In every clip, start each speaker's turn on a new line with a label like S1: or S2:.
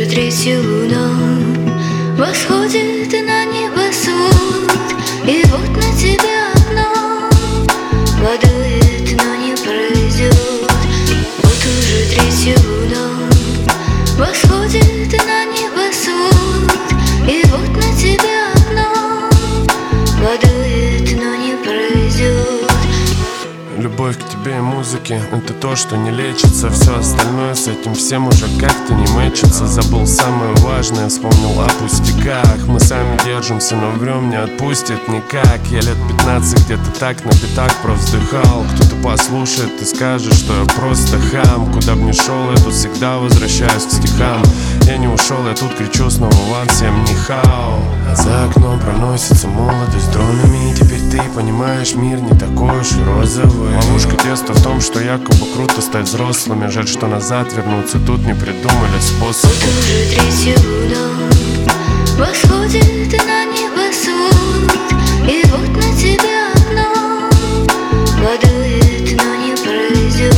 S1: третью луну восходит на небосвод, и вот на тебя окно воduет, но не пройдет. Вот уже третью луну восходит на небосвод, и вот на тебя окно воduет, но не пройдет.
S2: Любовь к тебе и музыке — это то, что не лечится. Все остальное с этим всем уже как-то не мэчится. Забыл самое важное, вспомнил о пустяках. Мы сами держимся, но врем не отпустит никак. Я лет 15 где-то так на битах провздыхал. Кто-то послушает и скажет, что я просто хам. Куда б ни шел, я тут всегда возвращаюсь к стихам. Я не ушел, я тут кричу снова вам всем нихао. За окном проносится молодость дронами, и теперь ты понимаешь, мир не такой уж и розовый. Ловушка детства в том, что якобы круто стать взрослыми. Жаль, что назад вернуться тут не придумали способ.
S1: Вот уже третью луну восходит на небосвод, и вот на тебя окно воduет, но не пройдет.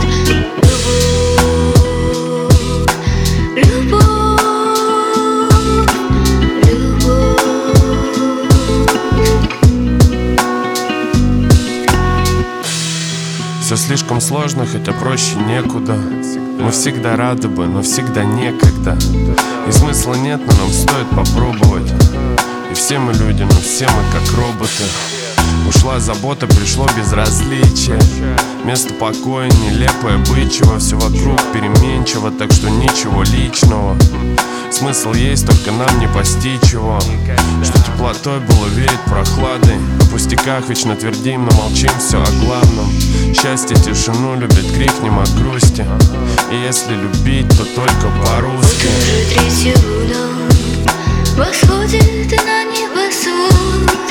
S1: Любовь, любовь,
S2: Все слишком сложно, хотя проще некуда. Мы всегда рады бы, но всегда некогда. И смысла нет, но нам стоит попробовать. И все мы люди, но все мы как роботы. Ушла забота, пришло безразличие. Место покоя, нелепое бычьего. Все вокруг переменчиво, так что ничего личного. Смысл есть, только нам не постичь его. Что теплотой было веет прохладой. О пустяках вечно твердим, но молчим все о главном. Счастье, тишину любит, крикнем о грусти. И если любить, то только по-русски.
S1: вот уже третью луну восходит на небосвод,